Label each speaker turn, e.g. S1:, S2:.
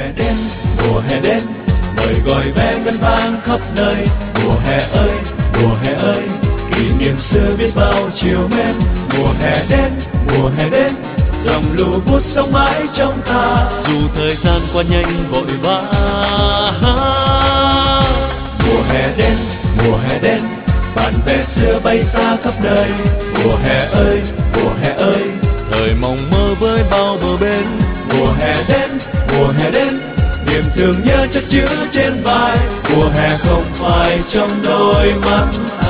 S1: mùa hè đến, lời gọi ve ngân vang khắp nơi. Mùa hè ơi, kỷ niệm xưa biết bao chiều mến. Mùa hè đến, dòng lũ vút sống mãi trong ta.
S2: Dù thời gian qua nhanh vội vã.
S1: Mùa hè đến, bạn bè xưa bay xa khắp nơi. Mùa hè ơi,
S2: thời mộng mơ với bao bờ bên.
S1: mùa hè đến, niềm thương nhớ chất chứa trên vai. Mùa hè không phải trong đôi mắt